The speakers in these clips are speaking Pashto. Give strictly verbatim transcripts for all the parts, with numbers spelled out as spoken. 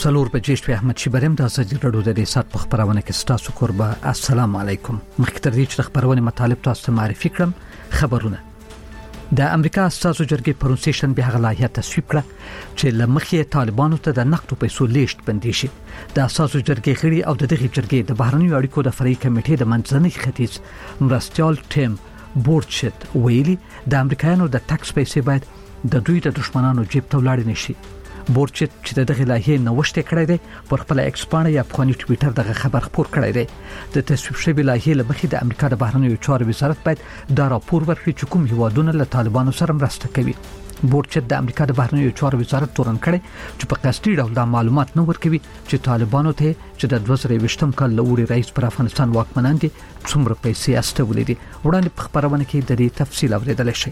څلور بجې شپې احمد شیبرم د ازادي راډیو د ریاست په خبرونه کې ستاسو قربا. السلام علیکم. مخکې تر دې چې خبرونه مطالب تاسو ته معرفي کړم، خبرونه د امریکا اساسو جرګې پرون سیشن به غلا یا تصویب کړه چې لمخې طالبانو ته د نقد پیسو لیشت بندي شي. د اساسو جرګې غړي او د دغه جرګې د بهرنیو اړیکو د فرعي کمیټې د منځني ختیځ مرستيال ټیم بورچت ویلي د امریکایانو د ټاکس پیسې باید د دوی د دشمنانو جیب ته ولاړ نشي. بورچت چې دغه لایحه نوښت کړی دی پر خپل ایکس باندې یا افغاني ټوئیټر دغه خبر خپور کړی دی. د تصویب شوی لایحه لمخې د امریکا د بهرنیو چارو وزارت باید دا راپور ورکړي چې کوم هیوادونه له طالبانو سره مرسته کوي. بورچت د امریکا د بهرنیو چارو وزارت تورن کړي چې په قصدي ډول د معلومات نه ورکوي چې طالبانو ته چې د دوه زره یوولسم کال لوري رئیس پر افغانستان واکمنان دي څومره پیسې استولې دي. وړاندې په خبرونه کې د دې تفصیل اوریدل شي.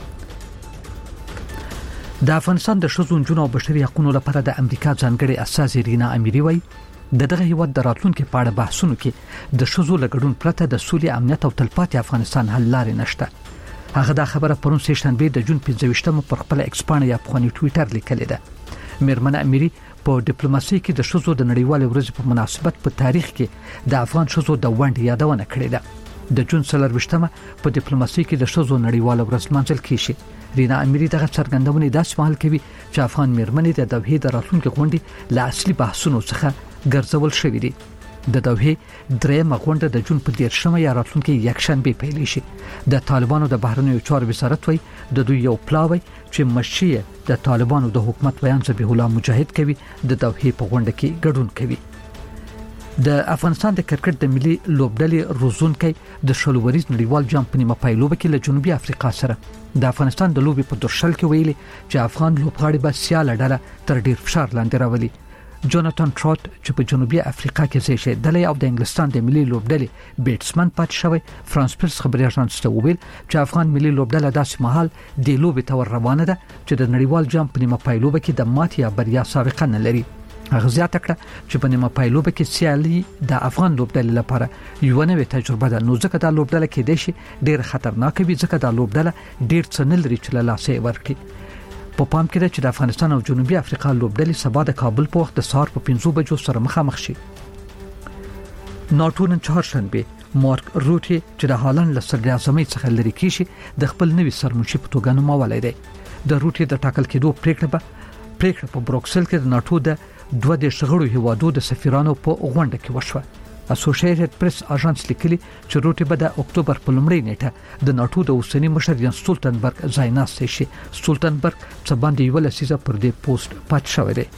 د افغانستان د شذو جنونو او بشري حقوقو لپاره د امریکا ځانګړي اساسي رینا اميري وای د دغه هیواد د راتلونکو په اړه بحثونو کې د شذو لګډون پرته د سولې امنیت او تلپاتې افغانستان حل لارې نشته. هغه دا خبره پرون سیشن به د جون پنځه ویشتمه پر خپل ایکس باندې یا افغاني ټوئیټر لیکلې ده. میرمن اميري په ډیپلوماسي کې د شذو د نړیوال ورځ په مناسبت په تاریخ کې د افغان شذو د وند یادونه کړې ده. د جون څلور ویشتمه په ډیپلوماسي کې د شذو نړیوال ورځ منځل کیږي. رینا اميري دغه څرګندونه داسې مهال کوي چې افغان میرمنې د دوحې د راتلونکو غونډې له اصلي بحثونو څخه ګرځول شوې دي. د دوحې درېمه غونډه د جون په دیرشمه یا راتلونکو یکشنبه پیل شي. د طالبانو د بهرنیو چارو وزارت وای د دوی یو پلاوی چې مشیه د طالبانو د حکومت بیان ذبیح الله مجاهد کوي د دوحې په غونډه کې ګډون کوي. د افغانستان د کرکټ د ملي لوبډلې روزونکي د شلوریز نړیوال جام په نیمه پایلوبه کې له جنوبي افریقا سره د افغانستان د لوبي په درشل کې ویلي چې افغان لوبغاړي به سیاله ډله تر ډیر فشار لاندې راولي. جوناتان ټروټ چې په جنوبي افریقا کې ځای دلې او د انګلستان د ملي لوبډلې بیټسمن پات شوی فرانس پرس خبري اژانس ته ویل چې افغان ملي لوبډله داسې مهال د لوبي تور روانه ده چې د نړیوال جام په نیمه پایلوبه کې د مات یا بریا سابقه نه لري. هغه زیاته کړه چې په نیمه پایلوبه کې سیالي د افغان لوبډلې لپاره یو نوې تجربه ده. نو ځکه دا لوبډله کې د شي ډېر خطرناک وي ځکه دا لوبډله ډېر څه نه لري چې له لاسه ورکړي. په پام کې ده چې د افغانستان او جنوبي افریقا لوبډلې سبا د کابل په وخت د سهار په پنځه بجو سره مخامخ شي. ناټو نن چهارشنبه مارک روټي چې د هالند له صدر اعظمۍ څخه لري کیږي د خپل نوي سرمنشي په توګه نومولای دی. د روټي د ټاکل کېدو پریکړه به پریکړه په بروکسل کې د ناټو د دوه د شغړو هیوادو د سفیرانو په غونډه کې وشوه. اسوسییټډ پریس اژانس لیکلي چې روټي به د اکتوبر په لومړۍ نیټه د ناټو د اوسنی مشر یان سټولټنبرګ ځایناسته شي. سټولټنبرګ څه باندې یو لسیزه پر دې پوسټ پات شوی دی.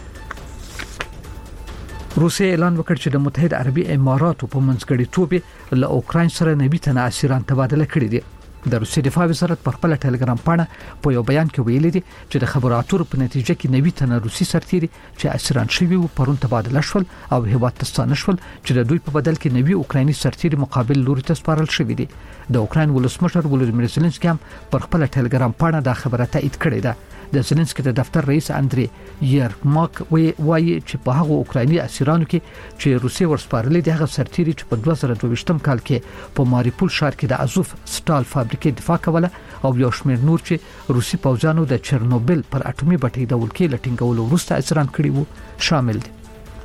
روسیه اعلان وکړ چې د متحده عربي اماراتو په منځګړیتوب له اوکراین سره نوي تنه اسیران تبادله کړي دي. د روسیې دفاع وزارت په خپل ټلګرام باندې په یو بیان کې ویلي دي چې د خبرو اترو په نتیجه کې نوي تنه روسي سرتیري چې اسیران شوي وو پرون تبادله شول او هیواد ته ستانه شول چې د دوی په بدل کې نوي اوکرایني سرتیري مقابل لوري ته سپارل شوي دي. د اوکراین ولسمشر ولودیمیر زيلنسکي هم پر خپل ټلګرام باندې دا خبره تایید کړې ده. د زيلنسکي د دفتر رئیس اندري یرماک وایي چې په هغه اوکرایني اسیرانو کې چې روسي ورسپارلې دي هغه سرتیري چې په دوه زره دوه ویشتم کال کې په ماریپول ښار کې د ازوف سټال فابریکې دفاع کوله او یو شمېر نور چې روسي پوځانو د چرنوبل پر اټومي بټۍ د ولکې لټینګولو وروسته اسیران کړي وو شامل دي.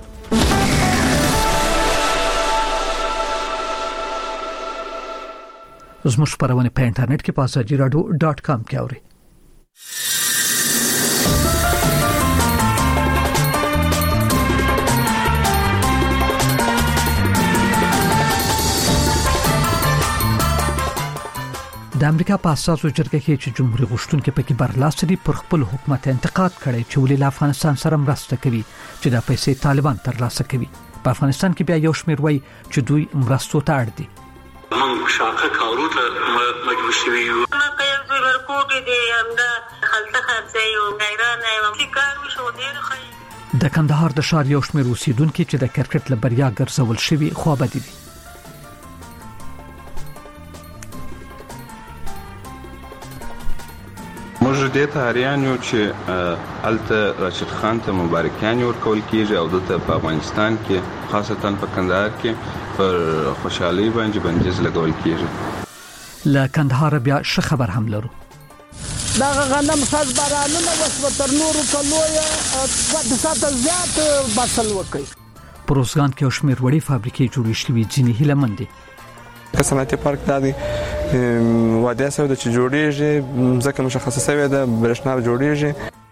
زموږ خبرونه په انټرنیټ کې په ازادي رادیو ډاټ کام کې اورئ. د امریکا په اساسو جرګه کې چې جمهوریت غوښتونکي پکې برلاسه دي پر خپل حکومت انتقاد کړي چې ولې له افغانستان سره مرسته کوي چې د پیسې طالبان ترلاسه کوي. په افغانستان کې بیا یو شمېر وایي چې دوی مرستو ته اړ دي. موږ شاقه کارو ته مجبور شوي یو. ما په یو ځل ورکوټې دي همدا خلطه خرڅه یو غیران یو چې کار وشو ډېر ښه. د کندهار د ښار یو شمېر اوسیدونکي چې د کرکټ له بریا ګرځول شوي خوابدي دي. موږ دې ته اړین یو چې الته راشد خان ته مبارکانې ورکول کیږي او دلته په افغانستان کې خاصتا په کندهار کې پر خوشحالي باندې بندیز لګول کیږي. له کندهار بیا ښه خبر هم لرو. دا غنم ساز بارانونه وسو تر نورو کلوې د ساته زیات بسل وکړي. پروزګان کې شمیر وړي فابریکې جوړې شوې ځینې هیلمن دي. صنعتي پارک دا دی واده سره د جوړېږي ځکه مشخصه شوی ده برښنا جوړېږي.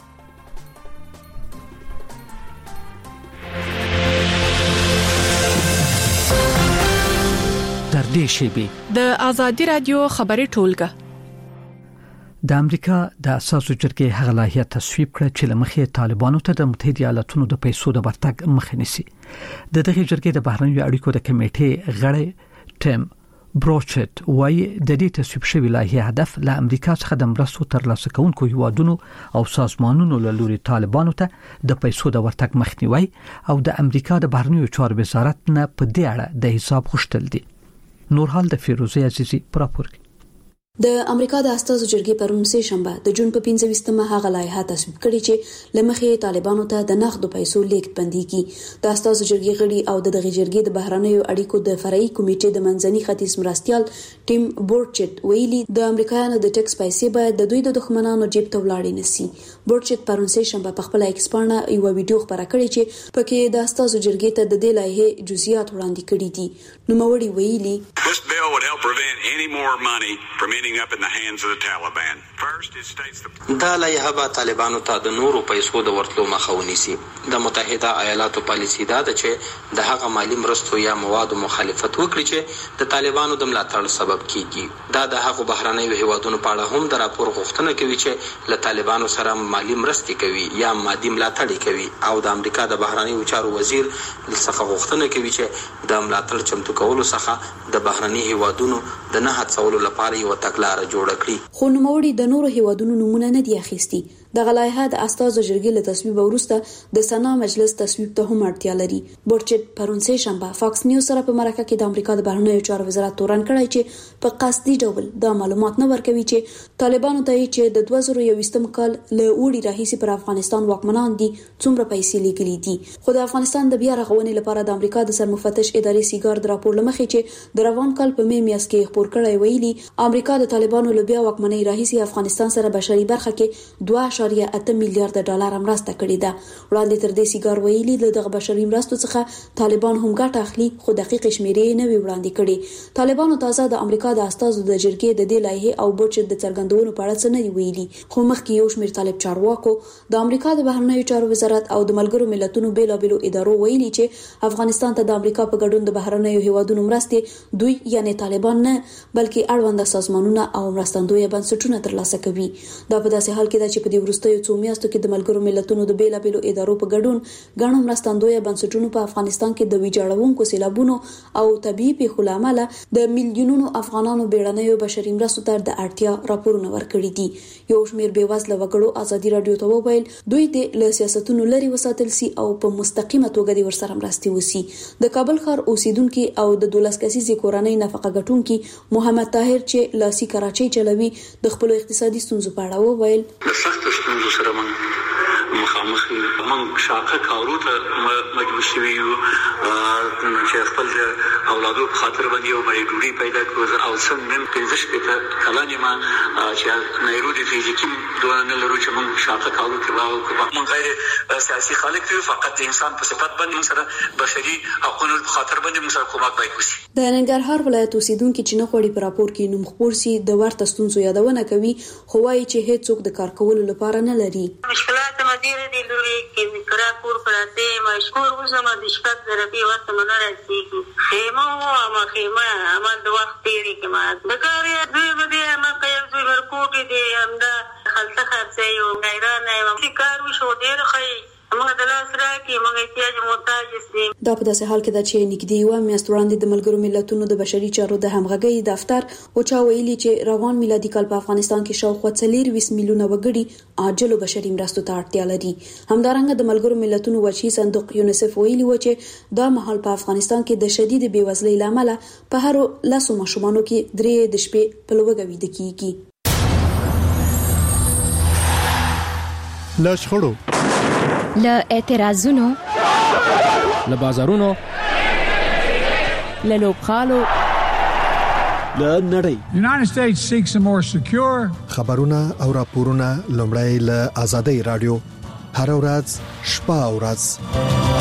در دې شیبې د آزادي رادیو خبري ټولګه د امریکا د اساسو جرګې هغه لایحه تصویب کړه چې لمخې طالبانو ته د متحده ایالاتونو د پیسو د ورتګ مخه نیسي. د دغه جرګې د بهرنیو اړیکو د کمیټې غړی ټیم بروچت وايي د دې تصویب شوی لایحه هدف له امریکا څخه د مرستو ترلاسه کوونکو هیوادونو او سازمانونو له لوري طالبانو ته د پیسو د ورتګ مخنیوي او د امریکا د بهرنیو چارو وزارت نه په دې اړه د حساب غوښتل دي. نورحال د فیروزه عزیزی پراپور. د امریکا د استازو جرګې پرون سه شنبه د جون په پنځه ویشتمه هغه لایحه تصویب کړې چې لمخې طالبانو ته د نقدو پیسو لیږد بنديږي. د استازو جرګې غړي او د دغه جرګې د بهرنیو اړیکو د فرعي کمیټې د منځني ختیځ مرستيال ټیم بورچت ویلي د امریکایانو د ټیکس پیسې باید د دوی د دښمنانو جیب ته ولاړې نشي. بورچت پرون سه شنبه په خپل ایکس باندې یو ویډیو خبره کړې چې پکې د استازو جرګې ته د دې لایحه جزئیات وړاندې کړي دي. نو موري ویلي دا لایحه به طالبانو ته د نورو پیسو د ورتلو مخه ونیسي. د متحده ایالاتو پالیسي دا ده چې د هغه مالی مرستو یا موادو مخالفت وکړي چې د طالبانو د ملاتړ سبب کیږي. دا د هغو بهرنیو هیوادونو په اړه هم د راپور غوښتنه کوي چې له طالبانو سره مالی مرستې کوي یا مادي ملاتړ کوي او د امریکا د بهرنیو چارو وزیر څخه غوښتنه کوي چې د ملاتړ چمتو کولو څخه د بهرنیو هیوادونو د نه هڅولو لپاره یو تګلارې جوړه کړي. خو نوموړي د نورو هیوادونو نمونه نه دی اخیستي. د غلایحه د استازو جرګې له تصویب وروسته د سنا مجلس تصویب ته هم اړتیا لري. بورچت پرون سه شنبه فاکس نیوز سره په مرکه کې د امریکا د بهرنیو چارو وزارت تورن کړی چې په قصدي ډول د معلومات نه ورکوي چې طالبانو ته چې د دوه زره یوویشتم کال له وړي راهیسي پر افغانستان واکمنان دي څومره پیسې لګلې دي. خو د افغانستان د بیا رغونې لپاره د امریکا د سرمفتش ادارې سیګار د راپور لمخې چې د روان کال په می میاشت کې خبر کړی ویلي امریکا د طالبانو له بیا واکمنۍ راهیسي افغانستان سره بشري برخه کې دوه اعشاریه اته میلیارډ ډالر مرسته کړې ده. وړاندې تر دې سیګار ویلي دغه بشري مرستو څخه طالبان هم ګټه اخلي خو دقیق شمیرې نه وی وړاندې کړي. طالبانو تازه د امریکا د استازو د جرګې د دې لایحه او بورچت د څرګندونو په اړه څه نه ویلي. خو مخکې یو شمېر طالب چارواکو د امریکا د بهرنیو چارو وزارت او د ملګرو ملتونو بیلابېلو ادارو ویلي چې افغانستان ته د امریکا په ګډون د بهرنیو هیوادونو مرستې دوی یعنی طالبان نه بلکې اړوند سازمانونه او مرستندوی بنسټونه ترلاسه کوي. دا په داسې حال کې ده چې په دې وروستیو څو میاشتو کې د ملګرو ملتونو د بیلابېلو ادارو په ګډون ګڼو مرستندوی بنسټونو په افغانستان کې د ویجاړونکو سیلابونو او طبيعي پیښو لامل د میلیونونو افغانانو بیړنیو بشري مرستو ته د اړتیا راپورونه ورکړي دي. یو شمېر بېوزله وګړو ازادي رادیو ته وویل دوی د سیاستونو لري وساتل سي او په مستقیمه توګه د ورسره مرستې وسی. د کابل ښار اوسیدونکو او د دولس کسیزې کورنۍ نفقه ګټونکو محمد طاهر چې لاسي کراچۍ چلوي د خپل اقتصادي ستونزو په اړه وویل د سخت ستونزو سره مخامخ موږ شاقه کارو ته مجبور شوي یو چې خپل اولادو په خاطر باندې یو مړی ډوډۍ پیدا کړو او څنګه نن پنځه شپېته کلن یم چې نیروډي ته چې کوم دوه نه لرو چې موږ شاقه کارو کوو موږ غیر سیاسي خلک یو فقط د انسان په صفت باندې موږ سره بشري حقوقو په خاطر باندې موږ سره کومک باید وشي. د ننګرهار ولایت اوسیدونکو چې نه غوړي په راپور کې نوم خبر سي د ورته ستونزو یادونه کوي خو وايي چې هیڅ څوک د کار کولو لپاره نه لري. مشکلات مدیره دي لوري کې کرا کور پراته مشکور وسم د شپږ درپی وخت مونږ راځي خیمه او ما خیمه عمل د وخت تیری کې ما د کار یې دوی به ما کوي زوی ورکوټ دي امدا خلطه خرڅه یو غیرانه یو کار وشو ډیر خی موږ د لاس راکې موږ احتیاج محتاج دي. دا په داسې حال کې ده چې نږدې یو میاشت وړاندې د ملګرو ملتونو د بشري چارو د همغږۍ دفتر او چا ویلي چې روان میلادي کال په افغانستان کې شاوخوا څلور میلیونه وګړي عاجل بشري مرستو ته اړتیا لري. همدارنګه د ملګرو ملتونو وچی صندوق یونیسف ویلي و چې دا مهال په افغانستان کې د شدید بیوزلۍ لامل په هر لاسو ماشومانو کې درې د شپې په لوګه ویده کیږي. لا شخړو له اعتراضونو له بازارونو له لوبخالو له نړۍ. United States seeks a more secure خبرونه او راپورونه لومړی له آزادۍ رادیو هر ورځ شپه او ورځ.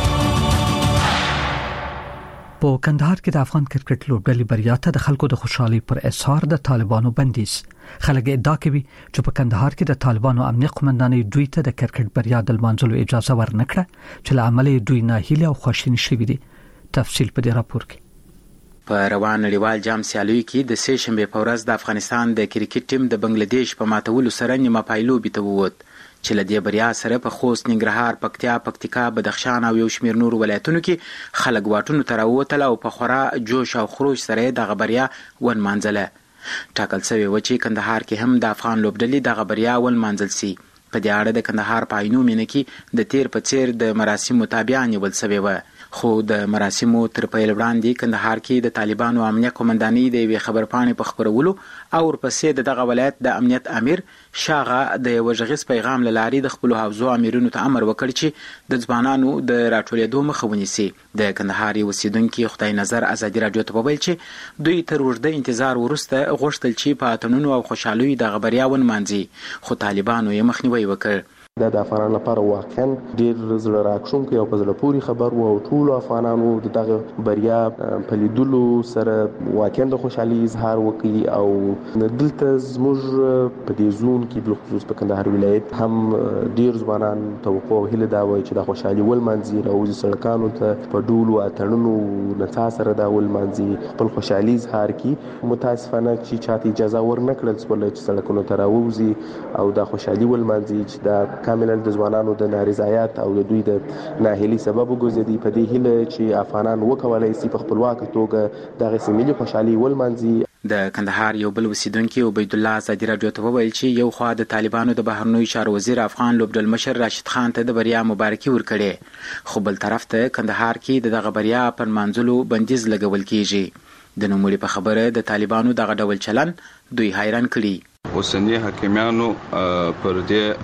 په کندهار کې د افغان کرکټ لوبډلې بریا ته د خلکو د خوشحالي پر اظهار د طالبانو بندیز. خلک ادعا کوي چې په کندهار کې د طالبانو امنیه قومندانۍ دوی ته د کرکټ بریا د لمانځلو اجازه ورنکړه چې له امله دوی ناهیلي او خواشیني شوي دي. تفصیل په دې راپور کې. په روان نړیوال جام سیالیو کې د سه شنبه په ورځ د افغانستان د کرکټ ټیم د بنگلاديش په ماتولو سره نیمه پایلوبي ته ووت چې له دې بریا سره په خوست، ننګرهار، پکتیا، پکتیکا، بدخشان او یو شمېر نور ولایتونو کې خلک واټونو ته راووتل او په خورا جوش او خروج سره دغه بریا ونمانځله. ټاکل شوی و چې کندهار کې هم د افغان لوبډلې دغه بریا ونمانځل سي. په دې اړه د کندهار په عینو مینه کې د تیر په څیر د مراسمو تابع نیول شوی و. خو د مراسمو تر پیل وړاندې کندهار کې د طالبانو امنیه قومندانۍ د یوې خبرپاڼې په خپرولو او ورپسې د دغه ولایت د امنیت امیر شاغه د یو غږیز پیغام له لارې د خپلو حوزو امیرونو ته امر وکړ چې د ځوانانو د راټولېدو مخه ونیسي. د کندهار اوسیدونکي خدای نظر ازادي راډیو ته وویل چې دوی تر اوږده انتظار وروسته غوښتل چې په اتڼونو او خوشحالیو دغه بریا ونمانځي، خو طالبانو یې مخنیوی وکړ. دا د افغانانو لپاره واقعا ډیر زړه راښکونکی او په زړه پورې خبر و او ټول افغانانو دغه بریا په لیدلو سره واقعا د خوشحالي اظهار وکړي. او دلته زموږ په دې زون کې بل خصوص په کندهار ولایت هم ډیر ځوانان توقع او هیله دا وایي چې د خوشحالي ولمانځي، راوځي سړکانو ته په ډول او اتڼونو نڅا سره دا ولمانځي، خپل خوشحالي اظهار کړي. متاسفانه چې چاته اجازه ورنکړل شوه چې سړکونو ته راوځي او دا خوشحالي ولمانځي چې دا کاملا د ځوانانو د نارضایت او د دوی د ناهیلي سبب وګرځي. په دې هیله چې افغانان وکولای شي په خپلواکه توګه دغه ملي خوشحالي ولمانځي. د کندهار یو بل اوسیدونکي عبید الله ازادي راډیو ته وویل چې یو خوا د طالبانو د بهرنیو چارو وزیر افغان لوبډل مشر راشد خان ته د بریا مبارکي ورکړې، خو بل طرف ته کندهار کې دغه بریا پر منځلو بندیز لګول کیږي. د نوموړي په خبره د طالبانو دغه ډول چلن دوی حیران کړي. اوسنی حاکمانو پر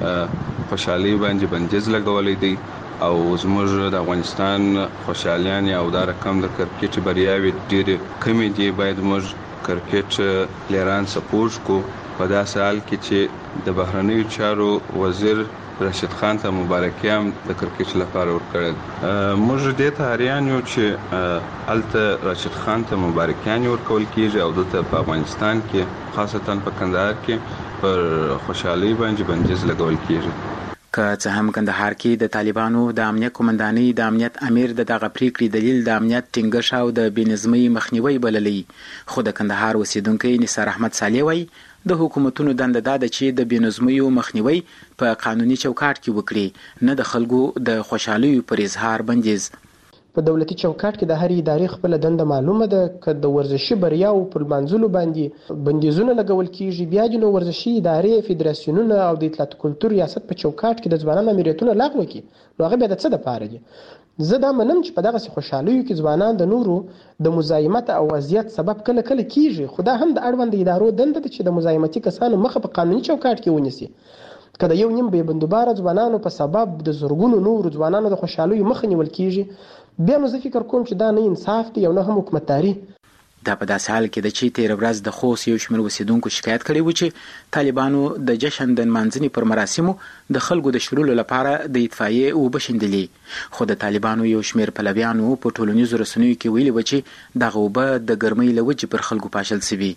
دې خوشحالي باندې بندیز لګولې دي او زموږ د افغانستان خوشحالیان او دا رقم د کرکټ بریاوي ډېرې کمې دي. باید موږ کرکټ لیران سپورټ کو په داسې حال کې چې د بهرنیو چارو وزیر راشد خان ته مبارکي هم د کرکټ لپاره ورکړل. موږ دې ته حیران یو چې الته راشد خان ته مبارکیان ورکول کیږي او دلته په افغانستان کې خاصتا په کندهار کې پر خوشحالي باندې بندیز لګول کیږي. که څه هم کندهار کې د طالبانو د امنیه قومندانۍ د امنیت امیر د دغه پریکړې دلیل د امنیت ټینګښت او د بېنظمۍ مخنیوی بللی، خو د کندهار اوسیدونکی نثار احمد صالح وایي د حکومتونو دنده دا ده چې د بېنظمیو مخنیوی په قانوني چوکاټ کې وکړي، نه د خلکو د خوشحالیو پر اظهار بندیز. په دولتي چوکاټ کې د هر ادارې خپل دنده معلومه ده. که د ورزشي بریاو پر منځلو باندې بندیزونه لګول کیږي، بیا د ورزشي ادارې، فدراسیونونه او د اطلاعات کلتور ریاست په چوکاټ کې د ځوانانو امریتونه لغوه کړي، نو هغه بیا د څه دپاره دي؟ زه دا منم چې په دغسې خوشحالیو کې ځوانان د نورو د مزاحمت او اذیت سبب کله کله کیږي، خو دا هم د اړوند ادارو دنده ده چې د مزاحمتي کسانو مخه په قانوني چوکاټ کې ونیسي. که د یو نیم بې بندوباره ځوانانو په سبب د زرګونو نورو ځوانانو د خوشحالیو مخه نیول کیږي، بیا نو زه فکر کوم چې دا نه انصاف دی او نه هم حکومتداري. دا په داسې حال کې ده چې تېره ورځ د خوست یو شمېر اوسیدونکو شکایت کړی و چې طالبانو د جشن د نمانځنې پر مراسمو د خلکو د شړلو لپاره د اطفایې اوبه شیندلې، خو د طالبانو یو شمېر پلویانو په ټولنیزو رسنیو کې ویلي و چې دغه اوبه د ګرمۍ له وجې پر خلکو پاشل سوي.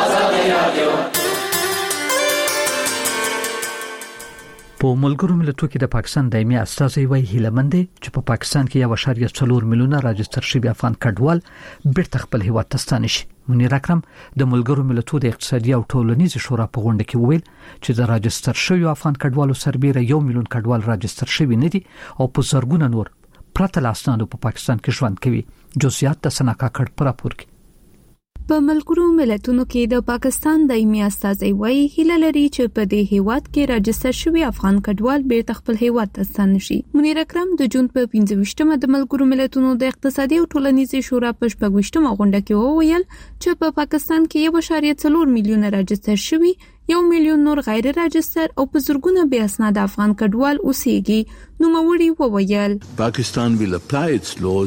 په ملګرو ملتونو کې د پاکستان دایمي استازی وایي هیلمند دي چې په پاکستان کې یو اشاریه څلور میلیونه راجستر شوي افغان کډوال بیرته خپل هیواد ته ستانه شي. منیر اکرم د ملګرو ملتونو د اقتصادي او ټولنیز شورا په غونډه کې وویل چې د راجستر شوي افغان کډوالو سربېره یو میلیون کډوال راجستر شوي نه دي او په زرګونه نور پرته له اسنادو په پاکستان کې ژوند کوي. جزئیات د سنا کاکړ په راپور کې. په ملګرو ملتونو کې د پاکستان دایمي استازی وایي هیله لري چې په دې هیواد کې راجستر شوي افغان کډوال بیرته خپل هیواد ته ستانه شي. منیر اکرم د جون په پنځه ویشتمه د ملګرو ملتونو د اقتصادي او ټولنیزي شورا په شپږ ویشتمه غونډه کې وویل چې په پاکستان کې یو اشاریه څلور میلیونه راجستر شوي، یو میلیون نور غیر راجستر او په زرګونه بې اسناده افغان کډوال اوسېږي. نوموړي وویل Pakistan will apply its laws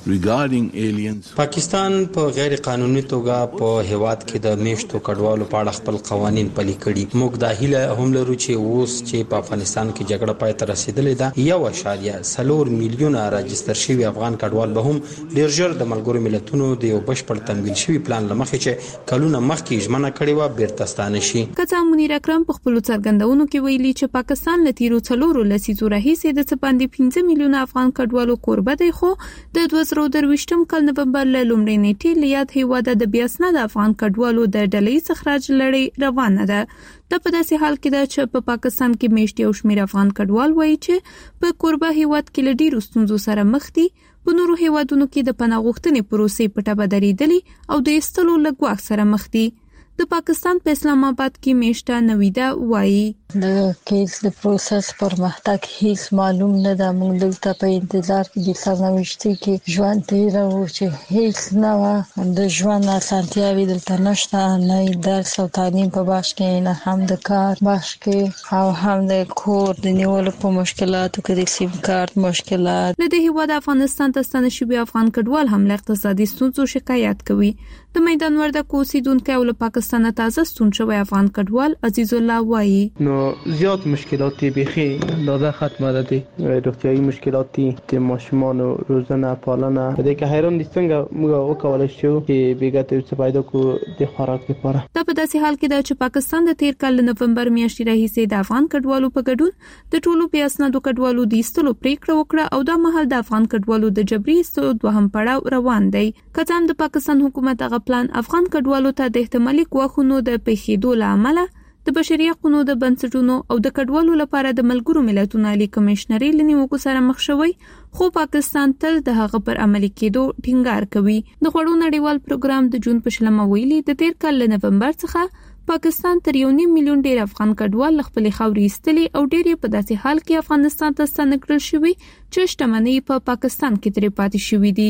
regarding aliens. پاکستان په غیر قانوني توګه په هیواد کې د میشتو کډوالو په اړه خپل قوانين پلي کړي. موږ د هیله هم لرو چې اوس چې په افغانستان کې جګړه پای ته رسیدلې ده یو اشاریه څلور میلیونه راجستر شوي افغان کډوال به هم ډیر ژر د ملګرو ملتونو د یو بشپړ تمویل شوي پلان لمخې چې کلونه مخکې ژمنه کړې و بیرته ستانه شي. کڅا منیر اکرم په خپل څرګندونو کې ویلي چې پاکستان له تیرو څلورو لسیزو راهیسې د څه باندې پنځه میلیونه افغان کډوالو کوربه دی، خو د دوه زره درویشتم کال نومبر له لومړۍ نیټې له یاد هیواده د بیا اسناد افغان کډوالو د ډلې استخراج لړۍ روانه ده. د په داسې حال کې ده چې په پاکستان کې میشتي او شمیر افغان کډوال وایي چې په کوربه هیواد کې له ډیرو ستونزو سره مخ دي. په نورو هیوادونو کې د پناه غوښتنې پروسې په ټبه درېدلې او د ایستلو له ګواښ سره مخ دي. د پاکستان په اسلام آباد کې میشته نویدا وایي د کیس د پروسس پر محتاج هیڅ معلوم نه ده. موږ دلته په انتظار کې د سرنوشتي کې ژوند تیر او چې هیڅ نه و د ژوند اسانتیاوي دلته نشته، نه درس او تعلیم په باش کې، نه هم د کار باش کې او هم د کور د نیولو په مشکلاتو کې د سیم کارت مشکلات. له دې هیواد افغانستان ته ستنه شوي افغان کډوال هم له اقتصادي ستونزو شکایت کوي. د میدان وردګو اوسیدونکو او له پاکستان تازه ستون شوی افغان کډوال عزیز الله وایي نو زیات مشکلات بیخي لاده ختمه ده دي روغتیايي مشکلات د ماشومان روزنه پالنه د کې حیران دي څنګه موږ وکولای شو چې بیګه ته پیدا کو د خوراک لپاره. دا په داسې حال کې ده چې پاکستان د تیر کال نومبر میاشتې راهیسې د افغان کډوالو په ګډون د ټولو بیا اسنادو کډوالو د ایستلو پریکړه وکړه او دا مهال د افغان کډوالو د جبري ایستلو دوهم پړاو روان دی. کڅام د پاکستان حکومت هغه پلان افغان کډوالو ته د احتمالي ګواښونو د پیښېدو له امله د بشري حقوقو د بنسټونو او د کډوالو لپاره د ملګرو ملتونو عالی کمشنري لنیوکو سره مخ شوی، خو پاکستان تل د هغه پر عملي کېدو ټینګار کوي. د غوړو نړیوال پروګرام د جون په شلمه ویلي د تیر کال له نومبر څخه پاکستان تر یو نیم میلیون ډیر افغان کډوال خپل خاورې ایستلي او ډیر په داسې حال کې افغانستان ته ستنه کړل شوی چې شتمنۍ په پا پاکستان کې ترې پاتې شوې دي.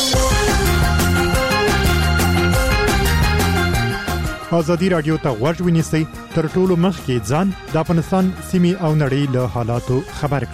ازادي رادیو ته غوږ ونیسئ تر ټولو مخکې ځان د افغانستان سیمې او نړۍ له حالاتو خبر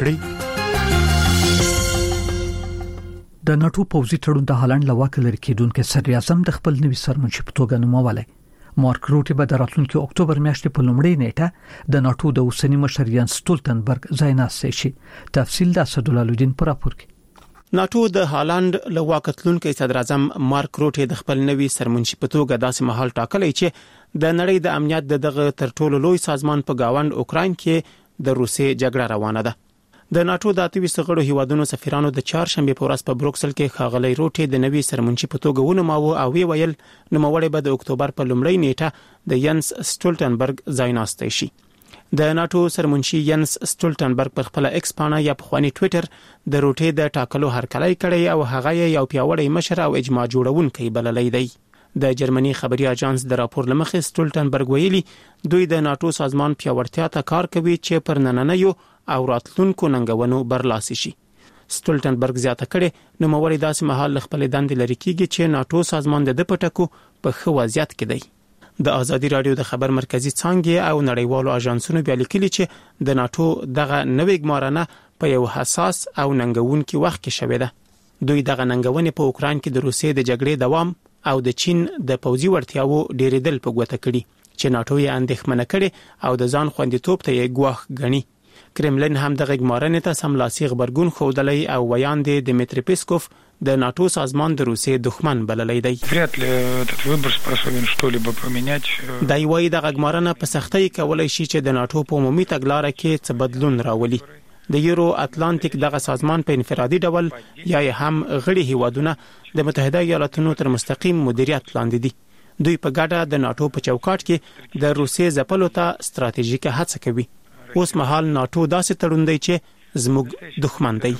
کړئ. د ناتو پوځي تړون د هالند له واک لري کېدونکو صدر اعظم د خپل نوي سرمنشي په توګه نومولی. مارک روټي به د راتلونکي اکتوبر میاشتې په لومړۍ نیټه د ناتو د اوسنی مشر یانس سټولټنبرګ ځایناستی شي. تفصیل د اسدالله په راپور کې. ناتو د هالند له واکتلونکو صدر اعظم مارک روټي د خپل نوي سرمنشي په توګه داسې مهال ټاکلی چې د نړۍ د امنیت د دغه تر ټولو لوی سازمان په گاوند اوکراین کې د روسي جګړه روانه ده. د ناتو د اتوي سغړو هیوادونو سفیرانو د چهارشنبه په ورځ په بروکسل کې خاغلی روټي د نوي سرمنشي په توګه ونوماوه او وی ویل نوموړی به د اکتوبر په لومړۍ نیټه د یانس سټولټنبرګ ځایناستی شي. د ناتو سرمنشي یانس سټولټنبرګ پر خپل ایکس پاڼه یا په خواني ټوئیټر د روټي د ټاکلو هرکلی کړی او هغه یو پیاوړی مشر او اجماع جوړونکی بللی دی. د جرمني خبري اژانس د راپور لمخې سټولټنبرګ ویلي دوی د ناتو سازمان پیاوړتیا ته کار کوي چې پر نننیو او راتلونکو ننګونو برلاسي شي. سټولټنبرګ زیاته کړې نوموړی داسې مهال خپل دندې لري کیږي چې ناتو سازمان د پټکو په ښه وضعیت کې دی. د ازادي رادیو د خبر مرکزی څانګې او نړیوالو اژانسونو بیا لیکلي چې د ناتو دغه نوې ګمارنه په یو حساس او ننګونکي وخت کې شوې ده. دوی دغه ننګونې په اوکراین کې د روسیې د جګړې دوام او د چین د پوځي وړتیاو ډېرېدل په ګوته کړي چې ناتو یې اندېښمنه کړي او د ځان خوندیتوب ته یې ګواښ ګڼي. کرملین هم دغه ګمارنې ته سملاسي خبرګون ښودلی او ویان دی دمیتری پیسکوف د ناتو سازمان د روسیې دښمن بللی دی. دا یوایي دغه ګمارنه په سختۍ کولای شي چې د ناتو په عمومي تګلاره کې څه بدلون راولي. د یورو اتلانتیک دغه سازمان په انفرادي ډول یا هم غړي هیوادونه د متحده ایالاتونو تر مستقیم مدیریت لاندې دي. دوی په ګډه د ناتو په چوکاټ کې د روسیې ځپلو ته ستراتیژیکه هڅه کوي. اوس مهال ناتو داسې تړون دی چې زموږ دښمن دی.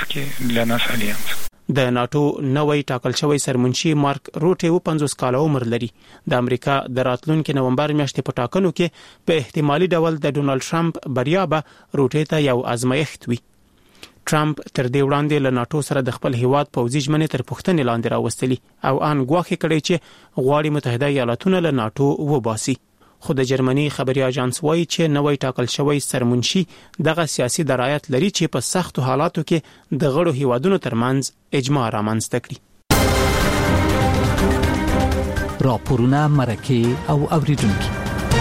د ناتو نوې ټاکل شوی سرمنشي مارک روټي و پنځوس کاله عمر لري. د امریکا د راتلونکي نومبر میاشتې په ټاکنو کې په احتمالي ډول د ډونالد ټرمپ بریا به روټي ته یو ازمایښت وي. ټرمپ تر دې وړاندې له ناتو سره د خپل هیواد پوځي ژمنې تر پوښتنې لاندې راوستلې او ان ګواښ کړی چې غواړي متحده ایالاتونه له ناتو وباسي. خو د جرمني خبري اژانس وایي چې نوې ټاکل شوی سرمنشي دغه سیاسي درایت لري چې په سختو حالاتو کې د غړو هیوادونو ترمنځ اجماع رامنځته کړي. راپورونه مرکه او اوریدونکو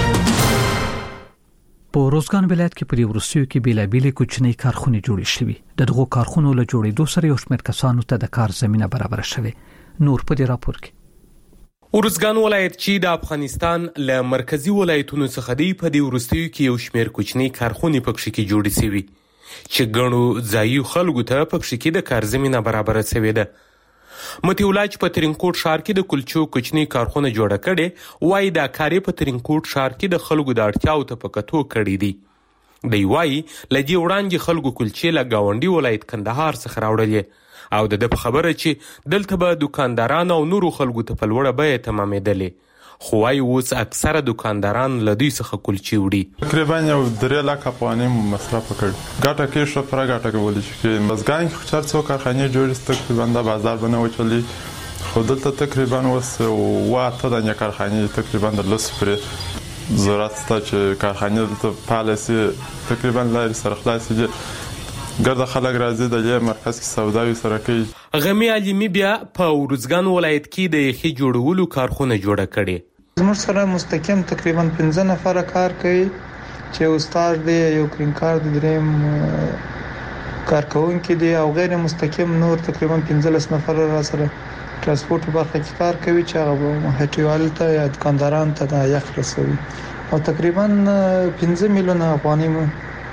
په روزګان ولایت کې په روسیو کې بیلابېلې کوچنۍ کارخونې جوړې شوې. د دغو کارخونو له جوړېدو سره یو شمېر کسانو ته د کار زمينه برابر شوه. نور په دې راپور کې روزګان ولایت چې د افغانستان له مرکزی ولایتونو څخه دی په دې روسیو کې یو شمېر کوچنۍ کارخونې پکې کې جوړې شوې چې ګڼو ځایي خلکو ته پکې کې د کار زمينه برابر شوې ده. متیولاج په ترینکوټ ښار کې د کلچو کوچنی کارخونه جوړه کړي وای دا کاري په ترینکوټ ښار کې د خلکو د اړتیاو ته پکتو کړي دي. دی وای لدی وړاندې خلکو کلچې له گاونډي ولایت کندهار څخه راوړلې او د په خبره چې دلته به دکانداران او نورو خلکو ته په لوړه بیه تمامېدلې خو وای اوس اکثره دکانداران له دوی څخه کلچې وړي. تقریبا یو درې لک افغانۍ مصرف کړ. ګټه کې شو پر ګټه کې ولې چې مزګان کې چار څو کارخانې جوړې تقریبا د بازار بنو چلی خو دلته تقریبا اوس واته د کارخانې تقریبا د لس پر ضرورت ته چې کارخانې ته پالیسي تقریبا لاري سره خلاصي ګرد خلک راځي د دې مرکز کې سوداوي سره کوي. غمی علیمی بیا په روزګان ولایت کې د یخي جوړولو کارخونه جوړه کړي. زموږ سره مستقیم تقریبا پنځه نفر کار کوي چې استاد دی یو کرینکار دی دریم کارکونکي دی او غیر مستقیم نور تقریبا پنځه نفر را سره ترانسپورت برخه کې کار کوي چې هغه هټیوال ته یا دکانداران ته د یخ رسوي او تقریبا پنځه میلیونه افغانۍ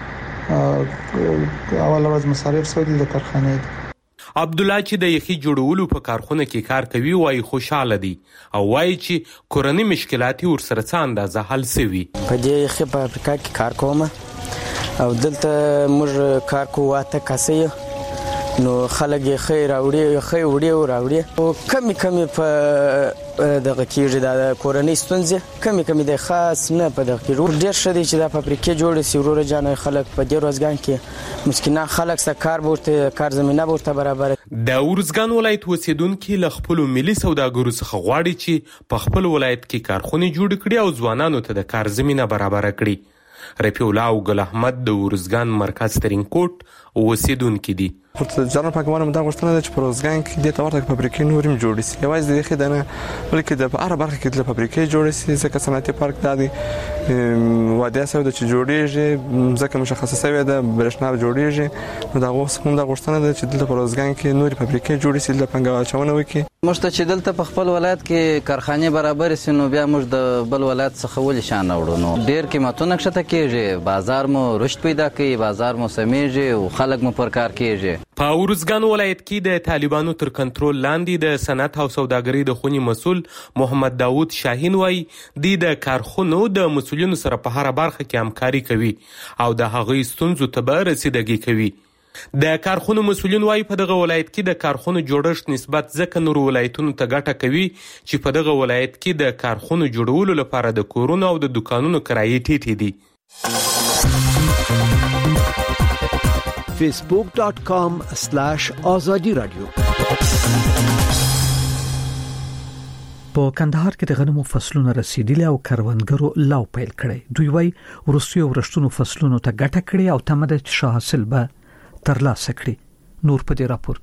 اول ورځ مصارف سودی د کارخانه دي. عبد الله چې د یخي جوړولو په کارخونه کې کار کوي وای خوشاله دي او وای چې کورنۍ مشکلات ورسره څه اندازه حل شوي. په دې یخي په افریقا کې کار کوم او دلته موږ کار کوو ته کاسې نو خلک یې خیر راوړي خیر وړي راوړي او کمی کمی په دغه کېږي د کورنۍ ستونزې کمی کمی د خاص نه په دغه کې ډېر ښه دی چې د فابریکې جوړې شي وروره جان خلک په دې روزګان کې مسکینان خلک سره کار ورته کار زمينه ورته برابر. د ورزګان ولایت اوسیدونکو له خپل ملي سوداګرو څخه غواړي چې په خپل ولایت کې کارخونه جوړ کړي او ځوانانو ته د کار زمينه برابر کړي. رفیع الله او ګل احمد د ورزګان مرکز ترینکوټ اوسیدونکو دي. ځان په کومه مده غوښتنه ده چې په روزګان کې د تورته فابریکې نورم جوړې شي. یوازې د یخي دنه بلکې د هر برخه کې د فابریکې جوړې شي ځکه صنعتي پارک دادي واده سره د جوړېږي ځکه مشخصه شوی ده برښنا جوړېږي نو دا اوس هم د غوښتنه ده چې د روزګان کې نوري فابریکې جوړې شي د پنګاو چونه وکي. موږ ته چې دلته په خپل ولایت کې کارخانه برابر شي نو بیا موږ د بل ولایت څخه ولې شان وړو نو ډېر قیمتونه کښته کېږي بازار مو رشد پیدا کوي بازار مو سمېږي او خلک مو پر کار کېږي. په ورزګان ولایت کې د طالبانو تر کنټرول لاندې د صنعت او سوداګرۍ د خونی مسول محمد داوود شاهین وای د کارخونو د مسولینو سره په هر برخه کې همکاري کوي او د هغوی ستونزو ته به رسیدګي کوي. د کارخونو مسولین وای په دغه ولایت کې د کارخونو جوړښت نسبت ځکه نور ولایتونو ته ګټه کوي چې په دغه ولایت کې د کارخونو جوړولو لپاره د کورونو او د دکانونو کرایې ټیټې دي. facebook dot com slash azadi radio په کندهار کې د غنمو فصلونو رسیدلی او کروندګرو لاو پیل کړي. دوی وای روسیو ورشتونو فصلونو ته ګټه کړي او تمه د ښه حاصل به ترلاسه کړي. نور په دې راپور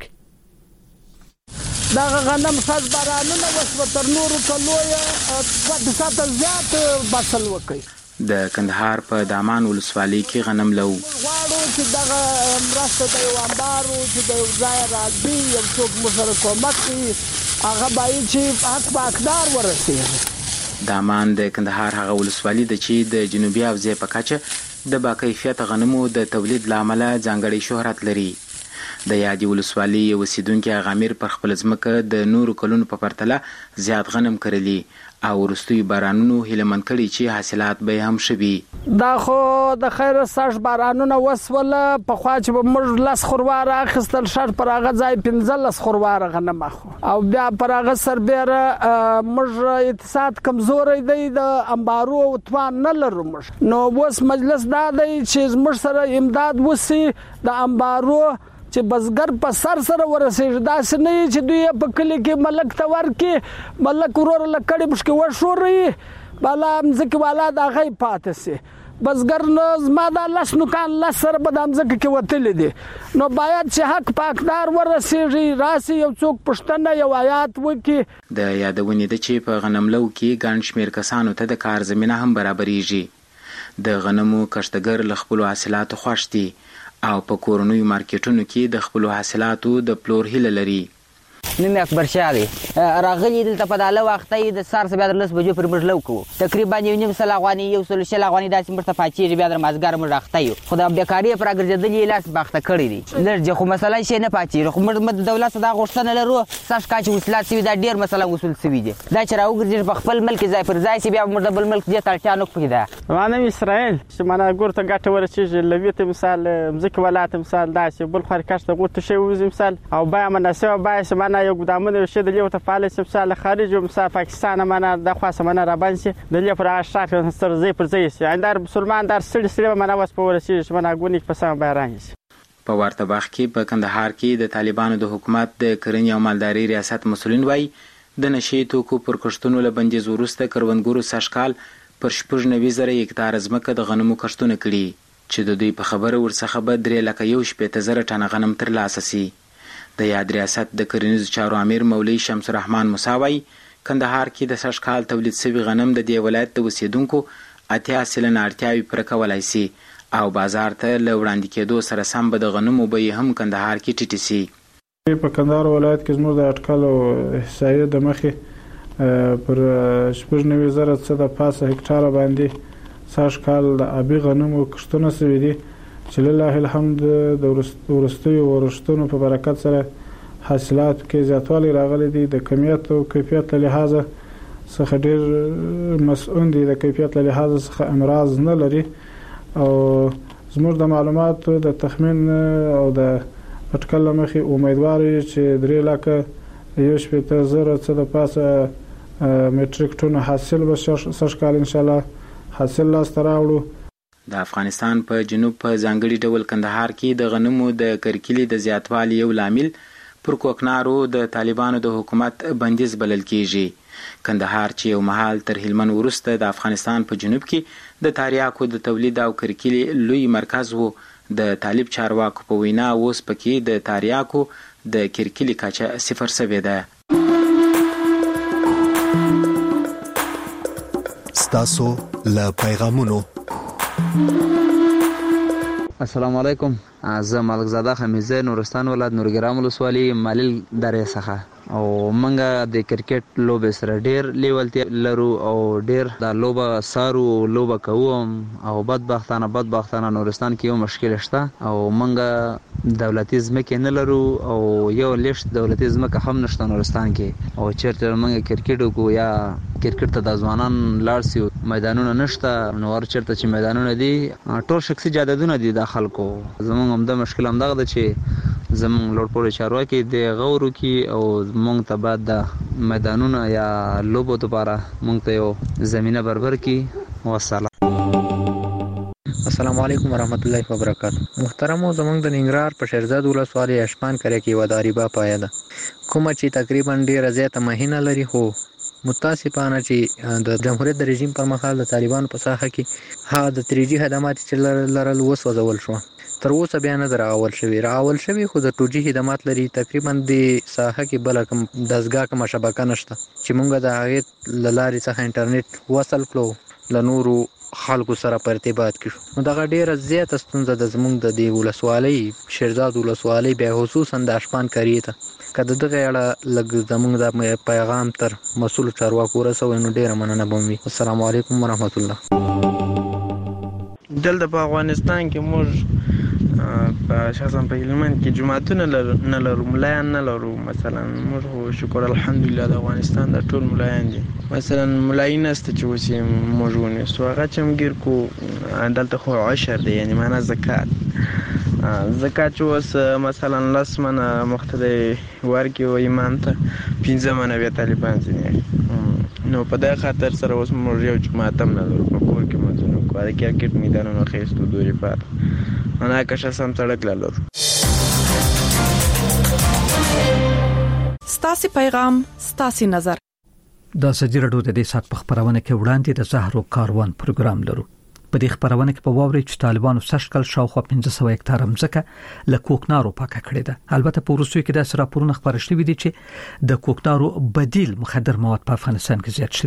کې دا غنم خاص بارانونه وسو تر نورو کلوې د ساته زیات بسل وکي. د کندهار په دامان ولسوالۍ کې غنم لو واړو چې دغه مرسته د یو انبارو چې د یو ځای راځي یو څوک مسره کومک کوي هغه باید چې حق په اقدار ورسېږي. دامان د کندهار هغه ولسوالۍ د چې د جنوبي حوزې په کچه د باکیفیت غنمو د تولید لامل ځانګړی شهرت لري. د یادې ولسوالۍ اوسیدونکو غامیر پر خپل ځمکه د نورو کلونو په پرتله زیات غنم کرلی او وروستي بارانونو هیلمن کړي چې حاصلات به هم شوي. دا خو د خیر ساش بارانونه وسوله په خوا چې موږ لاس خورواره اخیستل شر پر هغه ځای پنځه لاس خورواره غنم اخو او بیا پر هغه سربېره موږ اقتصاد کمزوري دی د انبارو او توان نه لرو موږ نو اوس مجلس دا دی چې موږ سره امداد وسی د انبارو چې بزګر په سر سره ورسېږي دا سنې چې دوی په کلی کې ملک تور کې ملک ورور لکړې مشکې وشوري بالا مځکه والا د غي پاتې سي بزګر نو زما د لس نوکان لس سره به د مځکه کې وتلې دي نو باید چې حق پاکدار ورسېږي راسي یو څوک پښتنه یو آیات وکړي. د یادونې د چې په غنملو کې ګڼ شمېر کسانو ته د کار زمینه هم برابرېږي. د غنمو کښتګر له خپلو حاصلاتو خوښ دي او په کورنیو مارکیټونو کې د خپلو حاصلاتو د پلور هیله لري. نوم اکبر شاه دی راغلی دلته په داله وخت د سار څخه بیا د لس بجو پر موږ لو کوو تقریبا یو نیم سل افغاني یو سل شل افغاني داسې موږ ته پاتېږي بیا د مازګار موږ راخته یو خو د بیکاري پر راګرځېدلې لاس باخته کړی دی لږ خو مثلا شي نه پاتېږي خو موږ د دولت صدا غوښتنه لرو ساش کاچ وسلات سوي دا ډیر مثلا وصول سوي دي دا چې راوګرځي په خپل ملک ځای پر ځای سي بیا موږ د بل ملک دې تړتیا نه پیدا. مانه اسرائیل چې مانه ګورته ګټه ورچې لویت مثال مزک ولات مثال داسې بل خر کاشته غوته شی وز مثال او بیا مناسبه بیا سمانه یو ګدامونه شي د لیو ته فعال مثال خارج او مثال پاکستان مانه د خاصه مانه را باندې د لیو پر اشراف سر زی پر زی سي اندر مسلمان در سړي سړي مانه واس په ورسې مانه ګونی په سم بیان شي. په ورته وخت کې په کندهار کې د طالبانو د حکومت د کرنې او مالداري ریاست مسولین وایي د نشي توکو پر کښتونو له بندیز وروسته کروندګرو سږکال پر شپږ نوي زره هکتاره ځمکه د غنمو کښتونه کړي چې د دوی په خبره ورڅخه به درې لکه یو شپېته زره ټنه غنم ترلاسه سي. د یاد ریاست د کرنیزو چارو امیر مولوي شمس الرحمن موسی وایي کندهار کې د سږکال تولید شوي غنم د دې ولایت د اوسیدونکو اتیا سلنه اړتیاوې پوره کولی سي او بازار ته له وړاندې کېدو سره سم به د غنمو بیې هم کندهار کې ټیټې سي. په کندهار ولایت کې زموږ د اټکل او احصایې د مخې پر شپږ نوي زره څه د پاسه هکټاره باندې سږکال د ابي غنمو کښتونه سوي دي چې لله الحمد د وروستیو ورښتونو په برکت سره حاصلاتو کې زیاتوالی راغلی دی. د کمیت او کیفیت له لحاظه څخه ډېر مسؤل دي د کیفیت له لحاظه څخه امراض نه لري او زموږ د معلوماتو د تخمین او د اټکل له مخې امیدوار یو چې درې لکه یو شپېته زره څه د پاسه میټریک ټن حاصل به سږکال انشاءالله حاصل لاسته راوړو. د افغانستان په جنوب په ځانګړي ډول کندهار کې د غنمو د کرکیلې د زیاتوالي یو لامل پر کوکنارو د طالبانو د حکومت بندیز بلل کیږي. کندهار چې یو مهال تر هلمند وروسته د افغانستان په جنوب کې د تریاکو د تولید او کرکیلې لوی مرکز وو د طالب چارواکو په وینا اوس پکې د تریاکو د کرکیلې کچه صفر شوې ده. ستاسو له پیغامونو. السلام علیکم، زه ملک زاده خمیزه نورستان ولایت نورګرام ولسوالي مالیل درې څخه او منګه د کرکټ لوبه سره ډیر لیولتي لرو او ډیر د لوبه سارو لوبه کوم او بدبختانه بدبختانه نورستان کې یو مشکل شته او منګه دولتي ځمکه نه لرو او یو لیشت دولتي ځمکه هم نشته نورستان کې او چیرته منګه کرکټ کو یا کرکټ ته د ځوانان لاړ سي میدانونه نشته نو ور چیرته چې میدانونه دي ټول شخصي جاددونه دي د خلکو. زمونږ هم د مشکل هم دغه چې زمونږ لوړپوړي چارواکي د غورو کې او مونږ ته بعد د میدانونه یا لوبو لپاره مونږ ته یو زمينه برابر کی. والسلام. السلام علیکم ورحمت الله وبرکاته. محترم زمونږ د ننګرهار په شیرزاد ولسوالۍ اشپان کرے کې وداریبا پایا ده کومه چې تقریبا ډیره زیاته مهینه لري خو متاسفانه چې د جمهوریت د رژیم پر مهال د طالبانو په ساحه کې ها د تری جی خدمات چې لرل وسوځول شو تر اوسه بیا نه راول شوی راول شوی خو د ټو جی خدمات لري تقریبا د ساحه کې بل کوم دزګه کوم شبکه نشته چې مونږ د هغه لارې څخه انټرنیټ وصل کړو لنورو خلکو سره په ارتباط کې نو دا ډیره زیاته ستونزه د زمونږ د دی ولسوالۍ شیرزاد ولسوالۍ به خصوصا د اشپان کری ته کله دغه اړه لږ زمونږ د پیغام تر مسول چارواکو ورسوي نو ډیره مننه بوم وي. السلام علیکم ورحمت الله. دلته په افغانستان کې موږ په شخصا په هلمند کې جماعتونه نه لرو ملایان نه لرو مثلا موږ شکر الحمدلله د افغانستان د ټول ملایان دي مثلا ملایي نسته چې اوس یې موږ ونیسو هغه چې موږ ګیر کو دلته خو عشر دی یعنی معنا زکات زکات چې اوس مثلا لس منه مقتدی ورکي و ایمان ته پنځه منه بیا طالبان ځینې نو په دغه خاطر سره اوس موږ یو جماعت هم نه لرو په کور کې مونځونه کوو د کرکټ میدانونو اخیستو دورې پاته انا که شخصا سړک لرو. ستاسي پیغام ستاسي نظر. د ازادي راډیو د دې سات په خبرونه کې وړاندې د زهرو کاروان پروګرام لرو. په دې خبرونه کې په واوري چې طالبانو سشکل شاوخوا پنځه سوه هکتار ځمکه له کوکنارو پاکه کړې ده. البته په روسیې کې د راپورونه خبرې شوې دي چې د کوکنارو بدیل مخدر مواد په افغانستان کې زیات شوي